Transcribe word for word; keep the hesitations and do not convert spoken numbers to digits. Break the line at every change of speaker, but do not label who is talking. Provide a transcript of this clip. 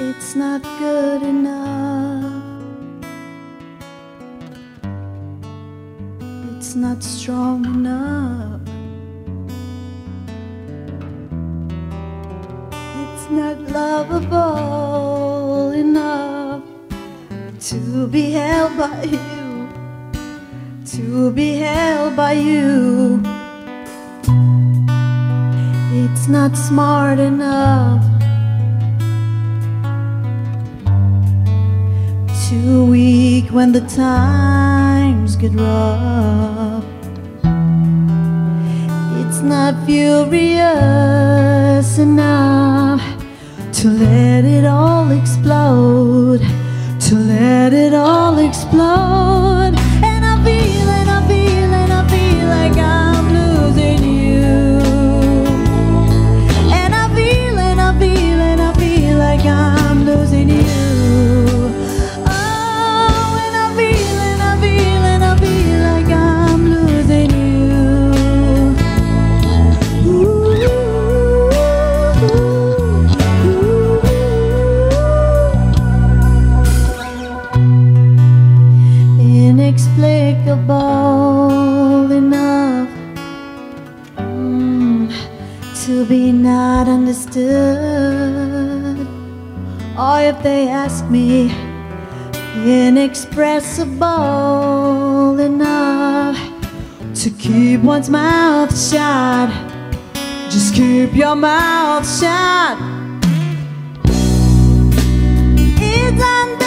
It's not good enough. It's not strong enough. It's not lovable enough to be held by you, to be held by you. It's not smart enough, too weak when the times get rough. It's not furious enough to let it all explode, to let it all explode. And I feel, and I feel, and I feel like I'm losing you. And I feel, and I feel, and I feel like I'm losing you. Inexplicable enough mm, to be not understood, or if they ask me, inexpressible enough to keep one's mouth shut. Just keep your mouth shut. It's under